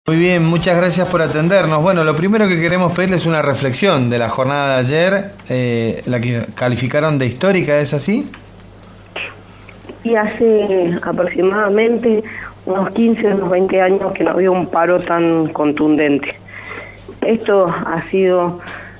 Muy bien, muchas gracias por atendernos. Bueno, lo primero que queremos pedirles es una reflexión de la jornada de ayer, la que calificaron de histórica, ¿es así? Y hace aproximadamente unos 15, unos 20 años que no había un paro tan contundente. Esto ha sido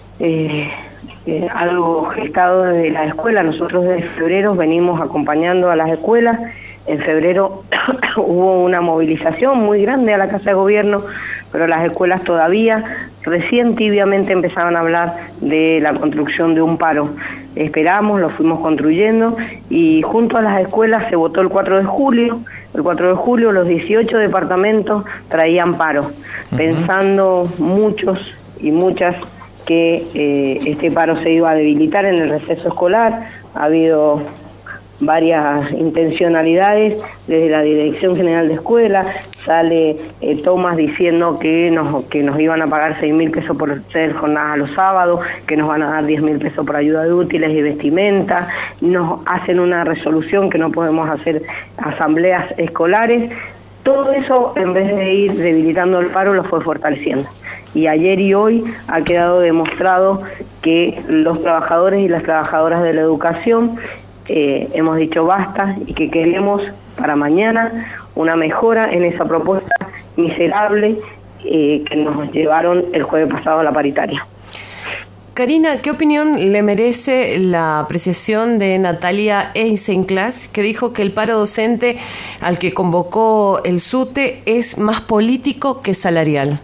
algo gestado desde la escuela. Nosotros desde febrero venimos acompañando a las escuelas. En febrero hubo una movilización muy grande a la Casa de Gobierno, pero las escuelas todavía recién tibiamente empezaban a hablar de la construcción de un paro. Esperamos, lo fuimos construyendo y junto a las escuelas se votó el 4 de julio. El 4 de julio los 18 departamentos traían paro, pensando muchos y muchas que este paro se iba a debilitar en el receso escolar. Ha habido varias intencionalidades desde la Dirección General de Escuela. Sale Tomás diciendo que nos iban a pagar 6.000 pesos por hacer jornadas a los sábados, que nos van a dar 10.000 pesos por ayuda de útiles y vestimenta. Nos hacen una resolución que no podemos hacer asambleas escolares. Todo eso, en vez de ir debilitando el paro, lo fue fortaleciendo. Y ayer y hoy ha quedado demostrado que los trabajadores y las trabajadoras de la educación hemos dicho basta y que queremos para mañana una mejora en esa propuesta miserable que nos llevaron el jueves pasado a la paritaria. Karina, ¿qué opinión le merece la apreciación de Natalia Eisenclas, que dijo que el paro docente al que convocó el SUTE es más político que salarial?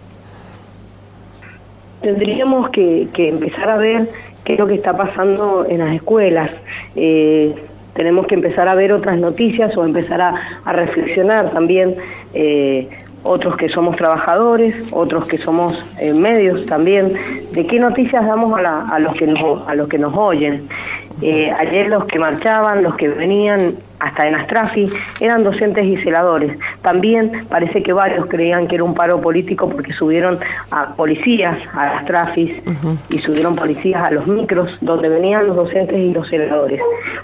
Tendríamos que empezar a ver qué es lo que está pasando en las escuelas. Tenemos que empezar a ver otras noticias o empezar a reflexionar también, otros que somos trabajadores, otros que somos medios también, de qué noticias damos a los que nos oyen. Ayer los que marchaban, los que venían hasta en Astrafi, eran docentes y celadores. También parece que varios creían que era un paro político porque subieron a policías a las Astrafis y subieron policías a los micros donde venían los docentes y los celadores.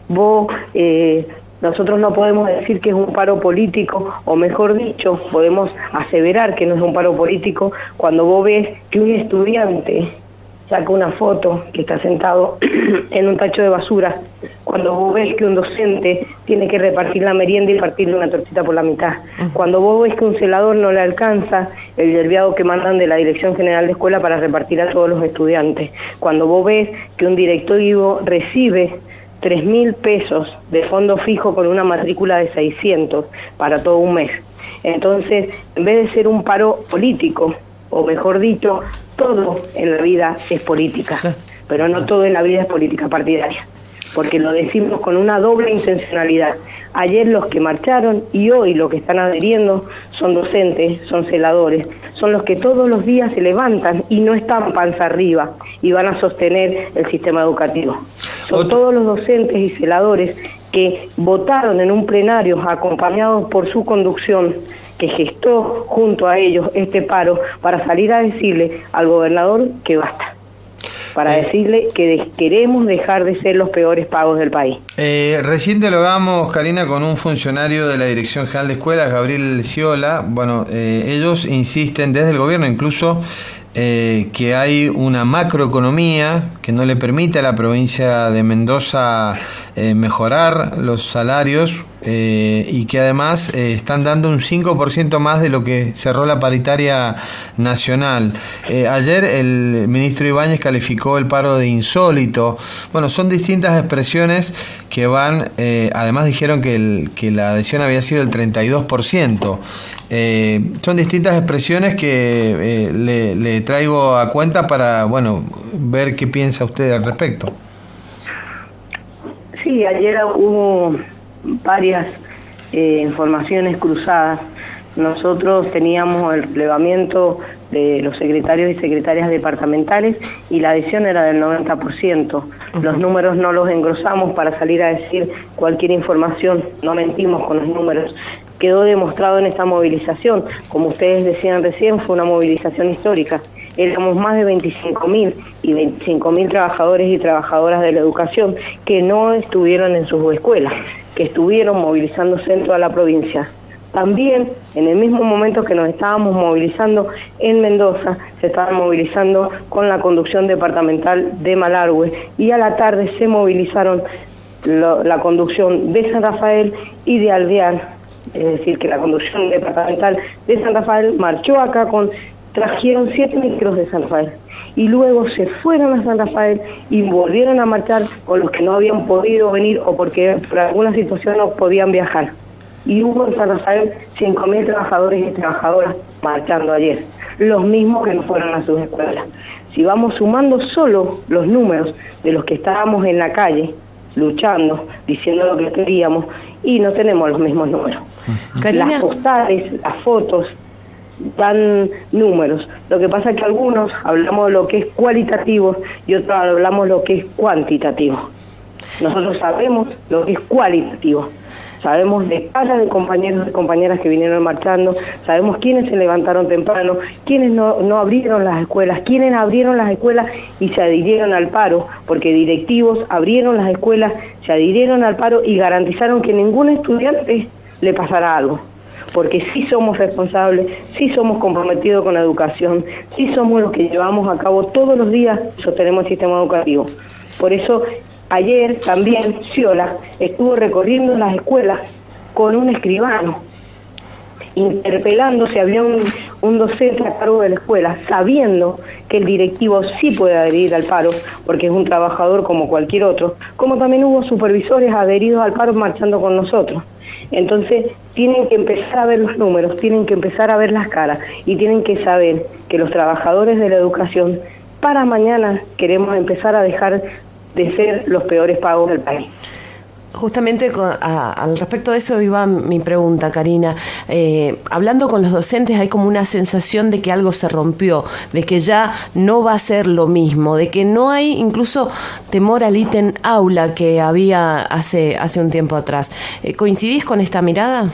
Nosotros no podemos decir que es un paro político, o mejor dicho, podemos aseverar que no es un paro político cuando vos ves que un estudiante saca una foto que está sentado en un tacho de basura, cuando vos ves que un docente tiene que repartir la merienda y partirle una tortita por la mitad, cuando vos ves que un celador no le alcanza el yerbeado que mandan de la Dirección General de Escuela para repartir a todos los estudiantes, cuando vos ves que un directivo recibe 3.000 pesos de fondo fijo con una matrícula de 600 para todo un mes. Entonces, en vez de ser un paro político, o mejor dicho, todo en la vida es política, pero no todo en la vida es política partidaria, porque lo decimos con una doble intencionalidad. Ayer los que marcharon y hoy los que están adheriendo son docentes, son celadores, son los que todos los días se levantan y no están panza arriba y van a sostener el sistema educativo. Son todos los docentes y celadores que votaron en un plenario acompañados por su conducción, que gestó junto a ellos este paro para salir a decirle al gobernador que basta, para decirle que queremos dejar de ser los peores pagos del país. Recién dialogamos, Karina, con un funcionario de la Dirección General de Escuelas, Gabriel Ciola. Bueno, ellos insisten desde el gobierno incluso que hay una macroeconomía que no le permite a la provincia de Mendoza mejorar los salarios y que además están dando un 5% más de lo que cerró la paritaria nacional. Ayer el ministro Ibáñez calificó el paro de insólito. Bueno, son distintas expresiones que van, además dijeron que la adhesión había sido el 32%. Son distintas expresiones que le traigo a cuenta para, bueno, ver qué piensa usted al respecto. Sí, ayer hubo varias informaciones cruzadas. Nosotros teníamos el relevamiento de los secretarios y secretarias departamentales y la adhesión era del 90%. Los números no los engrosamos para salir a decir cualquier información, no mentimos con los números. Quedó demostrado en esta movilización, como ustedes decían recién, fue una movilización histórica. Éramos más de 25.000 y 25.000 trabajadores y trabajadoras de la educación que no estuvieron en sus escuelas, que estuvieron movilizándose en toda la provincia. También, en el mismo momento que nos estábamos movilizando en Mendoza, se estaban movilizando con la conducción departamental de Malargüe, y a la tarde se movilizaron la conducción de San Rafael y de Alvear, es decir, que la conducción departamental de San Rafael marchó acá trajeron 7 micros de San Rafael, y luego se fueron a San Rafael y volvieron a marchar con los que no habían podido venir o porque por alguna situación no podían viajar. Y hubo en San Rafael 5.000 trabajadores y trabajadoras marchando ayer, los mismos que no fueron a sus escuelas. Si vamos sumando solo los números de los que estábamos en la calle, luchando, diciendo lo que queríamos, y no tenemos los mismos números. Karina. Las postales, las fotos, dan números. Lo que pasa es que algunos hablamos de lo que es cualitativo y otros hablamos de lo que es cuantitativo. Nosotros sabemos lo que es cualitativo. Sabemos de cara de compañeros y compañeras que vinieron marchando, sabemos quiénes se levantaron temprano, quiénes no abrieron las escuelas, quiénes abrieron las escuelas y se adhirieron al paro, porque directivos abrieron las escuelas, se adhirieron al paro y garantizaron que ningún estudiante le pasara algo. Porque sí somos responsables, sí somos comprometidos con la educación, sí somos los que llevamos a cabo todos los días, sostenemos el sistema educativo. Por eso, ayer también Sciolá estuvo recorriendo las escuelas con un escribano, interpelando si había un docente a cargo de la escuela, sabiendo que el directivo sí puede adherir al paro, porque es un trabajador como cualquier otro, como también hubo supervisores adheridos al paro marchando con nosotros. Entonces tienen que empezar a ver los números, tienen que empezar a ver las caras y tienen que saber que los trabajadores de la educación para mañana queremos empezar a dejar de ser los peores pagos del país. Justamente al respecto de eso iba mi pregunta, Karina. Hablando con los docentes hay como una sensación de que algo se rompió, de que ya no va a ser lo mismo, de que no hay incluso temor al ítem aula que había hace un tiempo atrás. ¿Coincidís con esta mirada?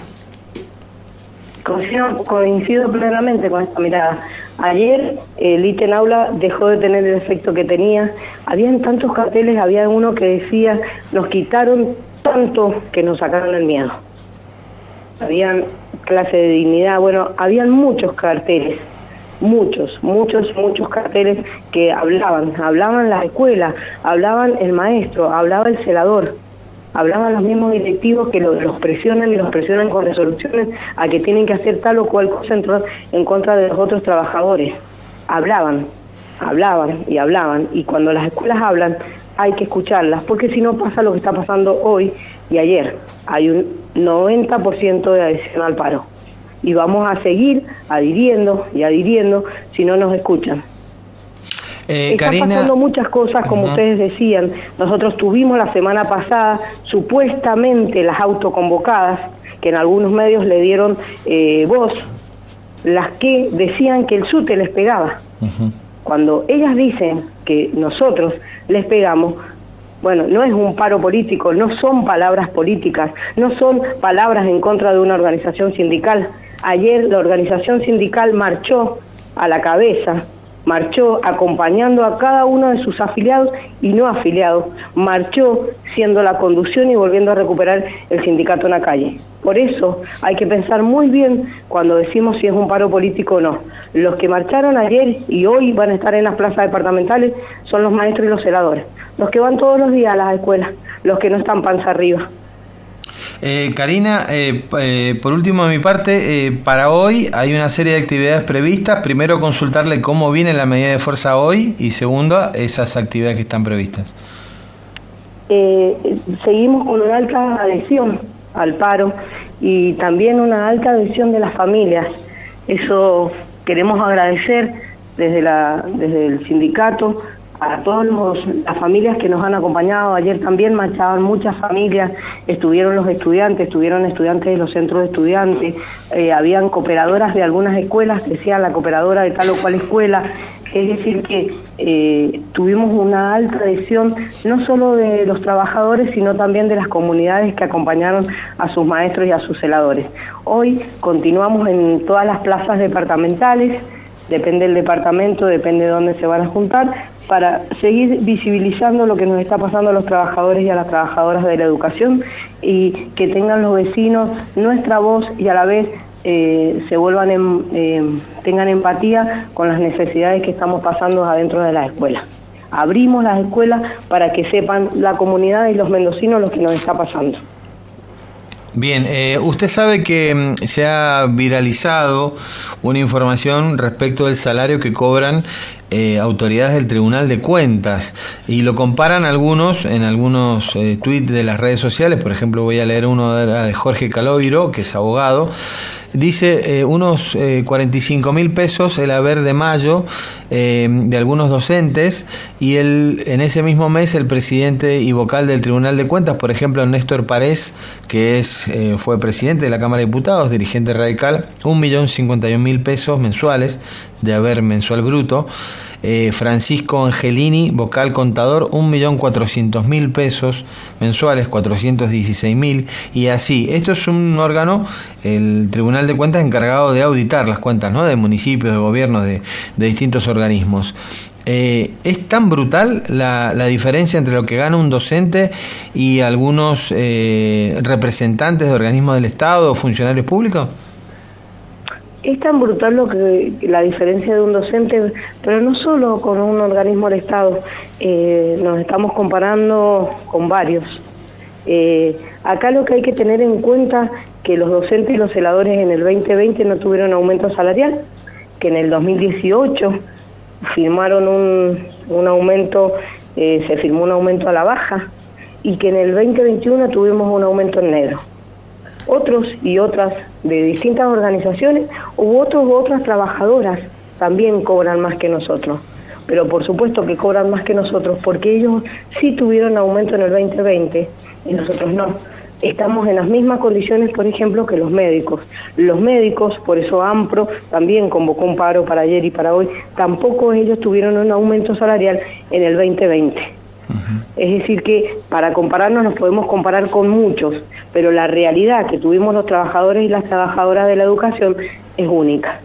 Coincido plenamente con esta mirada. Ayer el ítem aula dejó de tener el efecto que tenía. Habían tantos carteles, había uno que decía, nos quitaron tanto que nos sacaron el miedo. Habían clase de dignidad, bueno, habían muchos carteles, muchos carteles que hablaban las escuelas, hablaban el maestro, hablaba el celador, hablaban los mismos directivos que los presionan y los presionan con resoluciones a que tienen que hacer tal o cual cosa en contra de los otros trabajadores. Hablaban, y cuando las escuelas hablan hay que escucharlas, porque si no pasa lo que está pasando hoy y ayer. Hay un 90% de adhesión al paro. Y vamos a seguir adhiriendo si no nos escuchan. Están pasando muchas cosas, como ustedes decían. Nosotros tuvimos la semana pasada supuestamente las autoconvocadas, que en algunos medios le dieron voz, las que decían que el SUTE les pegaba. Cuando ellas dicen que nosotros les pegamos, bueno, no es un paro político, no son palabras políticas, no son palabras en contra de una organización sindical. Ayer la organización sindical marchó a la cabeza, marchó acompañando a cada uno de sus afiliados y no afiliados, marchó siendo la conducción y volviendo a recuperar el sindicato en la calle. Por eso hay que pensar muy bien cuando decimos si es un paro político o no. Los que marcharon ayer y hoy van a estar en las plazas departamentales son los maestros y los celadores, los que van todos los días a las escuelas, los que no están panza arriba. Karina, por último de mi parte, para hoy hay una serie de actividades previstas. Primero, consultarle cómo viene la medida de fuerza hoy y segundo, esas actividades que están previstas. Seguimos con una alta adhesión al paro y también una alta adhesión de las familias. Eso queremos agradecer desde el sindicato a todas las familias que nos han acompañado. Ayer también marchaban muchas familias, estuvieron estudiantes de los centros de estudiantes, habían cooperadoras de algunas escuelas, decían la cooperadora de tal o cual escuela. Es decir que tuvimos una alta adhesión no solo de los trabajadores, sino también de las comunidades que acompañaron a sus maestros y a sus celadores. Hoy continuamos en todas las plazas departamentales, depende del departamento, depende de dónde se van a juntar, para seguir visibilizando lo que nos está pasando a los trabajadores y a las trabajadoras de la educación, y que tengan los vecinos nuestra voz y a la vez se vuelvan tengan empatía con las necesidades que estamos pasando adentro de las escuelas. Abrimos las escuelas para que sepan la comunidad y los mendocinos lo que nos está pasando. Bien, usted sabe que se ha viralizado una información respecto del salario que cobran autoridades del Tribunal de Cuentas, y lo comparan en algunos tweets de las redes sociales. Por ejemplo, voy a leer uno de Jorge Caloiro, que es abogado. Dice unos 45.000 pesos el haber de mayo de algunos docentes, y en ese mismo mes el presidente y vocal del Tribunal de Cuentas, por ejemplo Néstor Parés, que fue presidente de la Cámara de Diputados, dirigente radical, 1.051.000 pesos mensuales de haber mensual bruto. Francisco Angelini, vocal contador, 1.400.000 pesos mensuales, 416.000, y así. Esto es un órgano, el Tribunal de Cuentas, encargado de auditar las cuentas, ¿no?, de municipios, de gobiernos, de distintos organismos. ¿Es tan brutal la diferencia entre lo que gana un docente y algunos representantes de organismos del Estado o funcionarios públicos? Es tan brutal la diferencia de un docente, pero no solo con un organismo del Estado, nos estamos comparando con varios. Acá lo que hay que tener en cuenta que los docentes y los celadores en el 2020 no tuvieron aumento salarial, que en el 2018 firmaron un aumento, se firmó un aumento a la baja, y que en el 2021 tuvimos un aumento en negro. Otros y otras de distintas organizaciones u otras trabajadoras también cobran más que nosotros, pero por supuesto que cobran más que nosotros porque ellos sí tuvieron aumento en el 2020 y nosotros no. Estamos en las mismas condiciones, por ejemplo, que los médicos. Los médicos, por eso AMPRO también convocó un paro para ayer y para hoy, tampoco ellos tuvieron un aumento salarial en el 2020. Es decir que para compararnos nos podemos comparar con muchos, pero la realidad que tuvimos los trabajadores y las trabajadoras de la educación es única.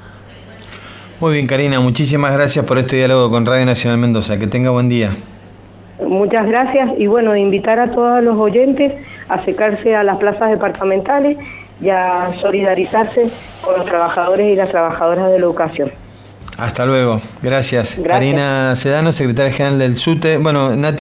Muy bien, Karina, muchísimas gracias por este diálogo con Radio Nacional Mendoza. Que tenga buen día. Muchas gracias, y bueno, invitar a todos los oyentes a acercarse a las plazas departamentales y a solidarizarse con los trabajadores y las trabajadoras de la educación. Hasta luego, gracias. Karina Sedano, secretaria general del SUTE. Bueno, Nati.